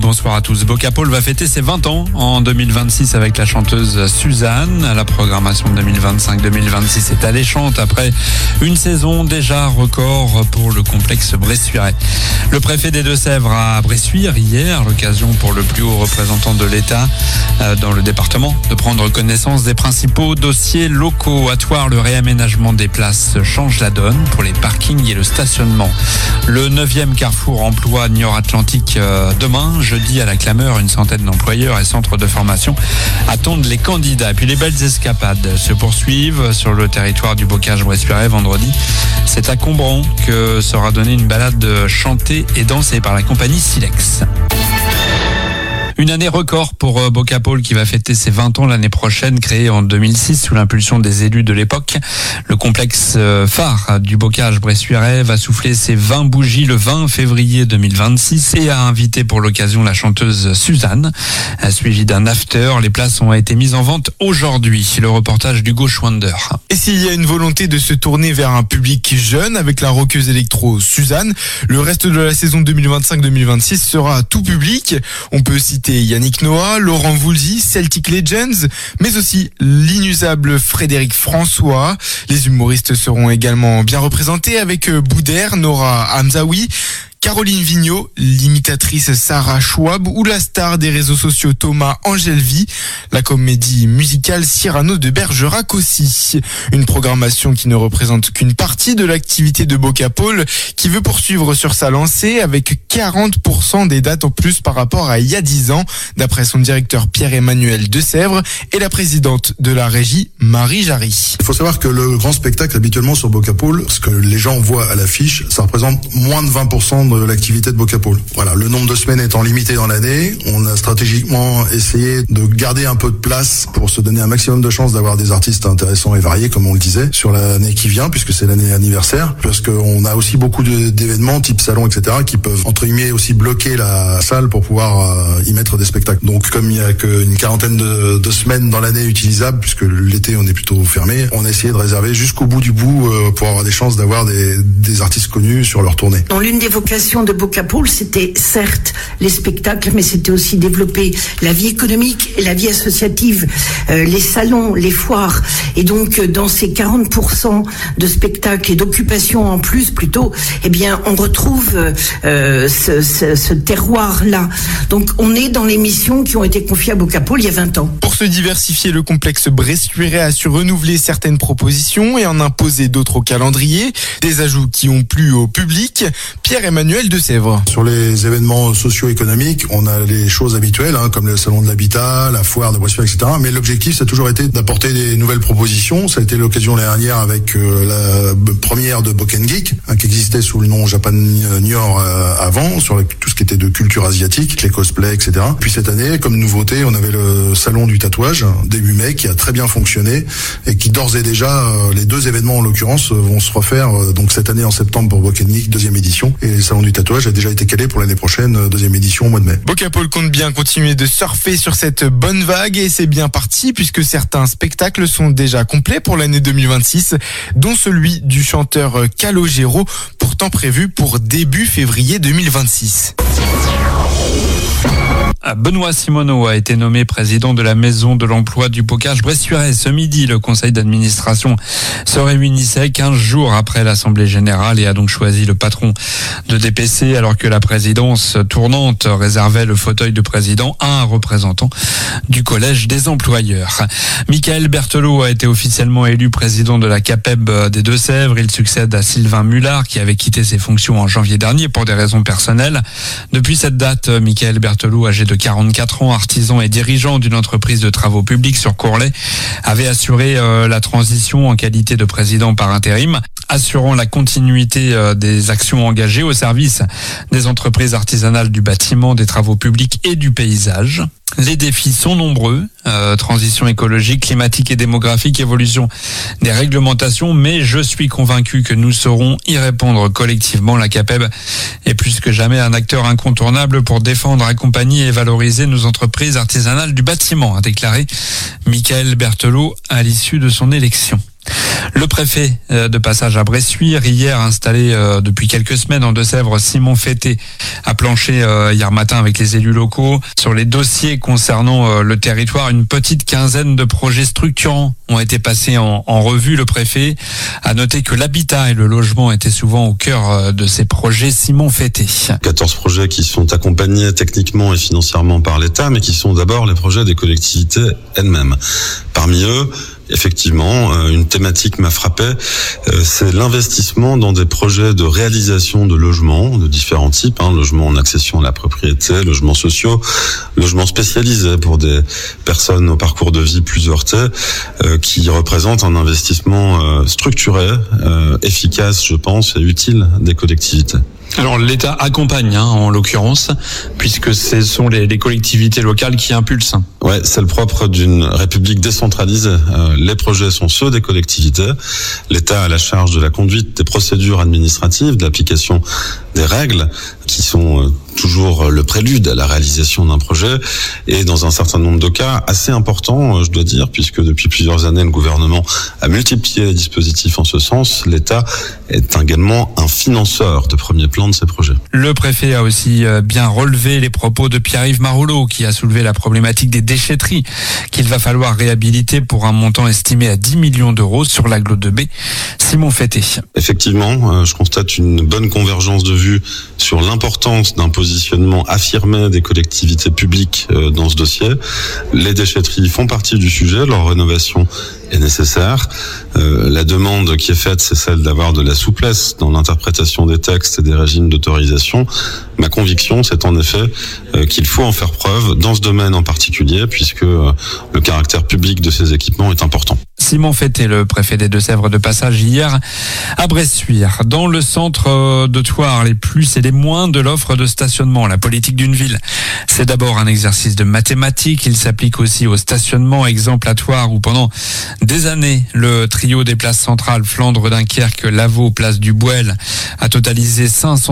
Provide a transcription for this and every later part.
bonsoir à tous. Bocapol va fêter ses 20 ans en 2026 avec la chanteuse Suzanne. La programmation 2025-2026 est alléchante après une saison déjà record pour le complexe Bressuirais. Le préfet des Deux-Sèvres a Bressuire hier, l'occasion pour le plus haut représentant de l'État dans le département de prendre connaissance des principaux dossiers locaux. À Thouars, le réaménagement des places change la donne pour les parkings et le stationnement. Le 9e carrefour emploi Niort Atlantique demain, jeudi à la Clameur, une centaine d'employeurs et centres de formation attendent les candidats. Et puis les belles escapades se poursuivent sur le territoire du Bocage-Bressuirais vendredi. C'est à Combran que sera donnée une balade chantée et dansée par la compagnie Silex. Une année record pour Bocapol qui va fêter ses 20 ans l'année prochaine, créé en 2006 sous l'impulsion des élus de l'époque. Le complexe phare du Bocage-Bressuirais va souffler ses 20 bougies le 20 février 2026 et a invité pour l'occasion la chanteuse Suzanne, suivie d'un after. Les places ont été mises en vente aujourd'hui. Le reportage d'Hugo Schwander. Et s'il y a une volonté de se tourner vers un public jeune avec la rockeuse électro Suzanne, le reste de la saison 2025-2026 sera tout public. On peut citer Yannick Noah, Laurent Voulzy, Celtic Legends, mais aussi l'inusable Frédéric François. Les humoristes seront également bien représentés avec Boudère, Nora Hamzaoui, Caroline Vigneault, l'imitatrice Sarah Schwab ou la star des réseaux sociaux Thomas Angelvi, la comédie musicale Cyrano de Bergerac aussi. Une programmation qui ne représente qu'une partie de l'activité de Bocapol, qui veut poursuivre sur sa lancée avec 40% des dates en plus par rapport à il y a 10 ans, d'après son directeur Pierre-Emmanuel Desèvres et la présidente de la régie Marie Jarry. Il faut savoir que le grand spectacle habituellement sur Bocapol, ce que les gens voient à l'affiche, ça représente moins de 20% de l'activité de Bocapol. Voilà, le nombre de semaines étant limité dans l'année, on a stratégiquement essayé de garder un peu de place pour se donner un maximum de chances d'avoir des artistes intéressants et variés, comme on le disait, sur l'année qui vient, puisque c'est l'année anniversaire, parce qu'on a aussi beaucoup d'événements, type salon, etc., qui peuvent, entre guillemets, aussi bloquer la salle pour pouvoir y mettre des spectacles. Donc, comme il y a qu'une quarantaine de semaines dans l'année utilisables, puisque l'été, on est plutôt fermé, on a essayé de réserver jusqu'au bout du bout pour avoir des chances d'avoir des artistes connus sur leur tournée. Dans l'une des vocations de Bocapol, c'était certes les spectacles, mais c'était aussi développer la vie économique et la vie associative, les salons, les foires. Et donc, dans ces 40% de spectacles et d'occupations en plus, plutôt, eh bien, on retrouve ce terroir-là. Donc, on est dans les missions qui ont été confiées à Bocapol il y a 20 ans. Pour se diversifier, le complexe Bressuirais a su renouveler certaines propositions et en imposer d'autres au calendrier. Des ajouts qui ont plu au public. Pierre-Emmanuel Desèvres. Sur les événements socio-économiques, on a les choses habituelles, comme le salon de l'habitat, la foire de Bressuirais, etc. Mais l'objectif, ça a toujours été d'apporter des nouvelles propositions. Ça a été l'occasion l'année dernière avec la première de Boken Geek, qui existait sous le nom Japan Niort avant, sur tout ce qui était de culture asiatique, les cosplays, etc. Puis cette année, comme nouveauté, on avait le salon du tatouage, début mai, qui a très bien fonctionné et qui d'ores et déjà, les deux événements en l'occurrence, vont se refaire donc cette année en septembre pour Boken Geek, 2e édition, et le salon du tatouage a déjà été calé pour l'année prochaine, 2e édition au mois de mai. Bocapol compte bien continuer de surfer sur cette bonne vague et c'est bien parti puisque certains spectacles sont déjà complets pour l'année 2026, dont celui du chanteur Calogero, pourtant prévu pour début février 2026. Benoît Simoneau a été nommé président de la Maison de l'Emploi du Bocage-Bressuirais. Ce midi, le conseil d'administration se réunissait 15 jours après l'Assemblée générale et a donc choisi le patron de DPC alors que la présidence tournante réservait le fauteuil de président à un représentant du Collège des employeurs. Michael Berthelot a été officiellement élu président de la CAPEB des Deux-Sèvres. Il succède à Sylvain Mullard qui avait quitté ses fonctions en janvier dernier pour des raisons personnelles. Depuis cette date, Michael Berthelot, âgé de 44 ans, artisan et dirigeant d'une entreprise de travaux publics sur Courlay, avait assuré la transition en qualité de président par intérim, assurant la continuité des actions engagées au service des entreprises artisanales du bâtiment, des travaux publics et du paysage. Les défis sont nombreux, transition écologique, climatique et démographique, évolution des réglementations, mais je suis convaincu que nous saurons y répondre collectivement. La CAPEB est plus que jamais un acteur incontournable pour défendre, accompagner et valoriser nos entreprises artisanales du bâtiment, a déclaré Michael Berthelot à l'issue de son élection. Le préfet de passage à Bressuire, hier installé depuis quelques semaines en Deux-Sèvres, Simon Fété a planché hier matin avec les élus locaux sur les dossiers concernant le territoire. Une petite quinzaine de projets structurants ont été passés en revue. Le préfet a noté que l'habitat et le logement étaient souvent au cœur de ces projets. Simon Fété. 14 projets qui sont accompagnés techniquement et financièrement par l'État, mais qui sont d'abord les projets des collectivités elles-mêmes. Parmi eux, effectivement, une thématique m'a frappé, c'est l'investissement dans des projets de réalisation de logements de différents types, logements en accession à la propriété, logements sociaux, logements spécialisés pour des personnes au parcours de vie plus heurté, qui représentent un investissement structuré, efficace, je pense, et utile des collectivités. Alors l'État accompagne, en l'occurrence, puisque ce sont les collectivités locales qui impulsent. Ouais, c'est le propre d'une république décentralisée. Les projets sont ceux des collectivités. L'État a la charge de la conduite des procédures administratives, de l'application des règles, qui sont toujours le prélude à la réalisation d'un projet, et dans un certain nombre de cas assez importants, je dois dire, puisque depuis plusieurs années, le gouvernement a multiplié les dispositifs en ce sens. L'État est également un financeur de premier plan de ces projets. Le préfet a aussi bien relevé les propos de Pierre-Yves Maroulot, qui a soulevé la problématique des déchetteries qu'il va falloir réhabiliter pour un montant estimé à 10 millions d'euros sur l'agglo de B. Simon Fété. Effectivement, je constate une bonne convergence de vues sur l'importance d'un positionnement affirmé des collectivités publiques dans ce dossier. Les déchetteries font partie du sujet, leur rénovation est nécessaire. La demande qui est faite, c'est celle d'avoir de la souplesse dans l'interprétation des textes et des régimes d'autorisation. Ma conviction, c'est en effet qu'il faut en faire preuve dans ce domaine en particulier, puisque le caractère public de ces équipements est important. Simon Fété, le préfet des Deux-Sèvres, de passage hier à Bressuire. Dans le centre de Thouars, les plus et les moins de l'offre de stationnement. La politique d'une ville, c'est d'abord un exercice de mathématiques. Il s'applique aussi au stationnement. Exemple à Thouars, où pendant des années, le trio des places centrales, Flandre, Dunkerque, Lavaux, place du Bouel, a totalisé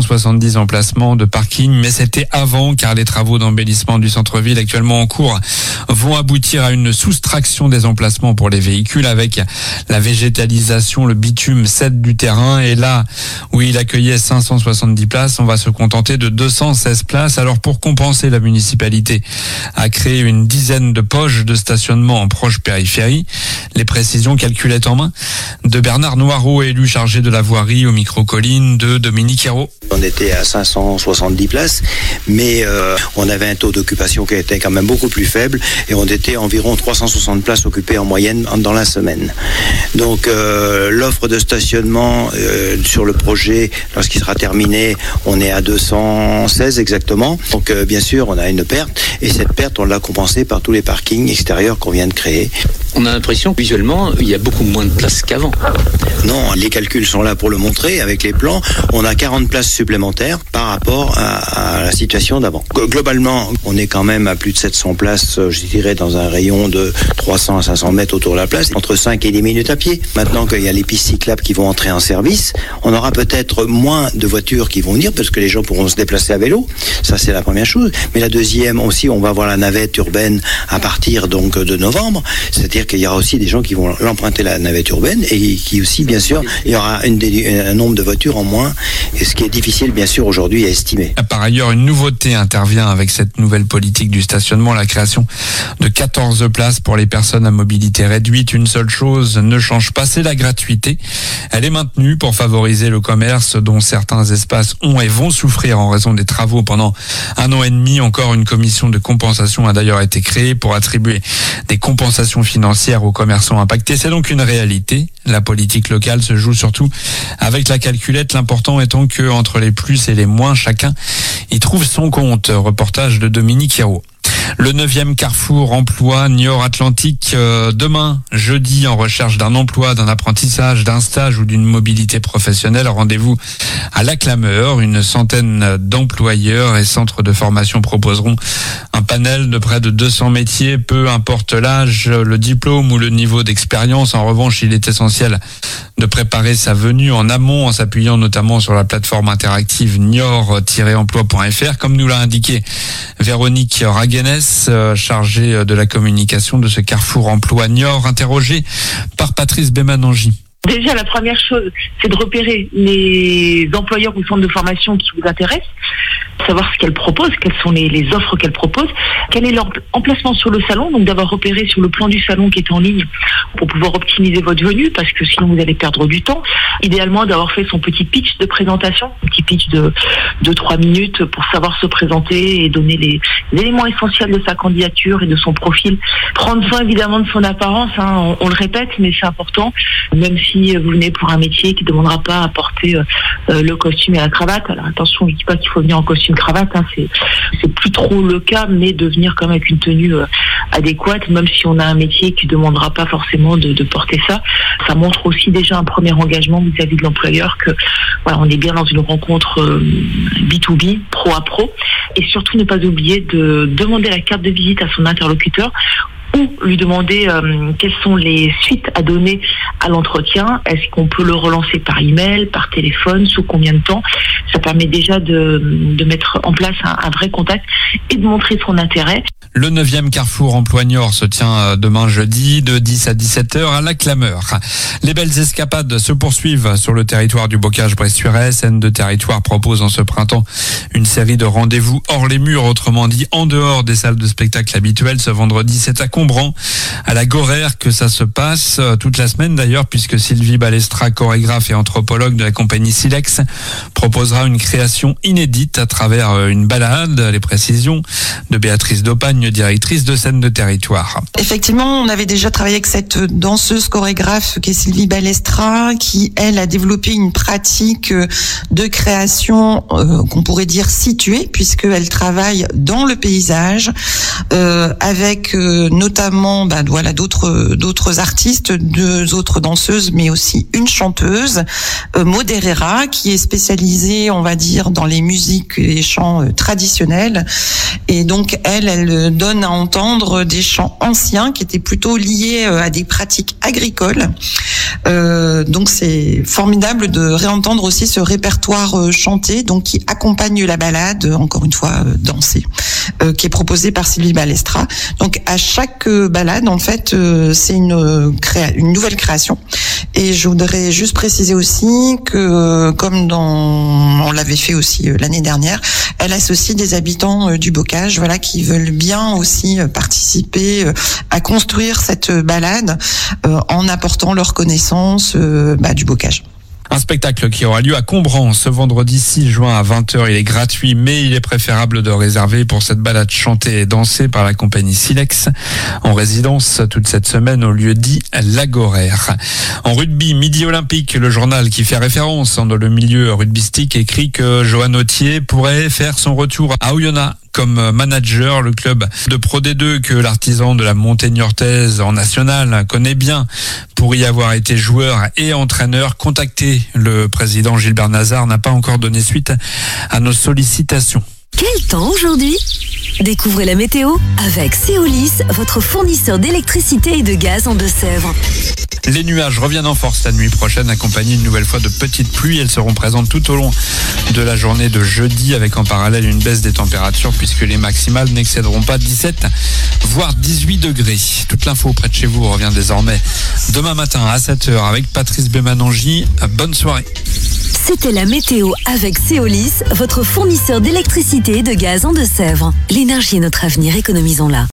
570 emplacements de parking. Mais c'était avant, car les travaux d'embellissement du centre-ville actuellement en cours vont aboutir à une soustraction des emplacements pour les véhicules, avec la végétalisation, le bitume cède du terrain, et là où il accueillait 570 places, on va se contenter de 216 places. Alors pour compenser, la municipalité a créé une dizaine de poches de stationnement en proche périphérie. Les précisions calculées en main de Bernard Noireau, élu chargé de la voirie, au micro-colline de Dominique Hérault. On était à 570 places, mais on avait un taux d'occupation qui était quand même beaucoup plus faible, et on était environ 360 places occupées en moyenne dans la semaine. Donc l'offre de stationnement sur le projet, lorsqu'il sera terminé, on est à 216 exactement. Donc bien sûr, on a une perte, et cette perte, on l'a compensée par tous les parkings extérieurs qu'on vient de créer. On a l'impression que visuellement, il y a beaucoup moins de places qu'avant. Non, les calculs sont là pour le montrer. Avec les plans, on a 40 places supplémentaires par rapport à la situation d'avant. Globalement, on est quand même à plus de 700 places, je dirais, dans un rayon de 300 à 500 mètres autour de la place, entre 5 et 10 minutes à pied. Maintenant qu'il y a les pistes cyclables qui vont entrer en service, on aura peut-être moins de voitures qui vont venir, parce que les gens pourront se déplacer à vélo. Ça, c'est la première chose. Mais la deuxième aussi, on va avoir la navette urbaine à partir donc de novembre. C'est-à-dire qu'il y aura aussi des gens qui vont l'emprunter, la navette urbaine, et qui aussi, bien sûr, il y aura un nombre de voitures en moins, et ce qui est difficile, bien sûr, aujourd'hui à estimer. Par ailleurs, une nouveauté intervient avec cette nouvelle politique du stationnement, la création de 14 places pour les personnes à mobilité réduite. Une seule chose ne change pas, c'est la gratuité. Elle est maintenue pour favoriser le commerce, dont certains espaces ont et vont souffrir en raison des travaux pendant 1 an et demi. Encore une commission de compensation a d'ailleurs été créée pour attribuer des compensations financières aux commerçants impactés. C'est donc une réalité. La politique locale se joue surtout avec la calculette, l'important étant que entre les plus et les moins, chacun y trouve son compte. Reportage de Dominique Hérault. Le 9e carrefour emploi Niort Atlantique demain, jeudi, en recherche d'un emploi, d'un apprentissage, d'un stage ou d'une mobilité professionnelle. Rendez-vous à la Clameur. Une centaine d'employeurs et centres de formation proposeront un panel de près de 200 métiers, peu importe l'âge, le diplôme ou le niveau d'expérience. En revanche, il est essentiel de préparer sa venue en amont, en s'appuyant notamment sur la plateforme interactive niort-emploi.fr, comme nous l'a indiqué Véronique Raguenès, Presse, chargé de la communication de ce Carrefour Emploi Niort, interrogé par Patrice Bémanangi. Déjà, la première chose, c'est de repérer les employeurs ou centres de formation qui vous intéressent, savoir ce qu'elles proposent, quelles sont les offres qu'elles proposent, quel est leur emplacement sur le salon, donc d'avoir repéré sur le plan du salon qui est en ligne pour pouvoir optimiser votre venue, parce que sinon vous allez perdre du temps. Idéalement, d'avoir fait son petit pitch de présentation, un petit pitch de 2-3 minutes pour savoir se présenter et donner les éléments essentiels de sa candidature et de son profil. Prendre soin évidemment de son apparence, hein, on le répète, mais c'est important, même si vous venez pour un métier qui ne demandera pas à porter le costume et la cravate. Alors attention, je ne dis pas qu'il faut venir en costume cravate, hein, c'est plus trop le cas, mais de venir quand même avec une tenue adéquate, même si on a un métier qui ne demandera pas forcément de porter ça. Ça montre aussi déjà un premier engagement vis-à-vis de l'employeur que voilà, on est bien dans une rencontre B2B, pro à pro, et surtout ne pas oublier de demander la carte de visite à son interlocuteur ou lui demander quelles sont les suites à donner à l'entretien. Est-ce qu'on peut le relancer par email, par téléphone, sous combien de temps? Ça permet déjà de mettre en place un vrai contact et de montrer son intérêt. Le 9e Carrefour Emploi Niort se tient demain jeudi de 10 à 17h à la Clameur. Les belles escapades se poursuivent sur le territoire du Bocage-Bressuirais. Scène de territoire propose en ce printemps une série de rendez-vous hors les murs, autrement dit en dehors des salles de spectacle habituelles. Ce vendredi, c'est à Combran, à la Gorère, que ça se passe toute la semaine d'ailleurs, puisque Sylvie Balestra, chorégraphe et anthropologue de la compagnie Silex, proposera une création inédite à travers une balade. Les précisions de Béatrice Dopagne, directrice de scène de territoire. Effectivement, on avait déjà travaillé avec cette danseuse chorégraphe qui est Sylvie Balestra, qui elle a développé une pratique de création qu'on pourrait dire située, puisqu'elle travaille dans le paysage avec notamment d'autres artistes, 2 autres danseuses, mais aussi une chanteuse, Maud Herrera, qui est spécialisée, on va dire, dans les musiques et les chants traditionnels. Et donc elle donne à entendre des chants anciens qui étaient plutôt liés à des pratiques agricoles. Donc c'est formidable de réentendre aussi ce répertoire chanté, donc qui accompagne la balade, encore une fois dansée, qui est proposée par Sylvie Balestra. Donc à chaque balade, en fait, c'est une nouvelle création. Et je voudrais juste préciser aussi que, comme on l'avait fait aussi l'année dernière, elle associe des habitants du Bocage, voilà, qui veulent bien aussi participer à construire cette balade en apportant leur connaissance du Bocage. Un spectacle qui aura lieu à Combran ce vendredi 6 juin à 20h. Il est gratuit, mais il est préférable de réserver pour cette balade chantée et dansée par la compagnie Silex, en résidence toute cette semaine au lieu dit La Gorère. En rugby, Midi Olympique, le journal qui fait référence dans le milieu rugbystique, écrit que Johan Autier pourrait faire son retour à Oyonnax comme manager. Le club de Pro D2 que l'artisan de la montée niortaise en national connaît bien pour y avoir été joueur et entraîneur. Contacté, le président Gilbert Nazar n'a pas encore donné suite à nos sollicitations. Quel temps aujourd'hui ? Découvrez la météo avec Céolis, votre fournisseur d'électricité et de gaz en Deux-Sèvres. Les nuages reviennent en force la nuit prochaine, accompagnés une nouvelle fois de petites pluies. Elles seront présentes tout au long de la journée de jeudi, avec en parallèle une baisse des températures, puisque les maximales n'excéderont pas 17 voire 18 degrés. Toute l'info près de chez vous revient désormais demain matin à 7h avec Patrice Bémanangi. Bonne soirée. C'était la météo avec Céolis, votre fournisseur d'électricité et de gaz en Deux-Sèvres. L'énergie est notre avenir, économisons-la.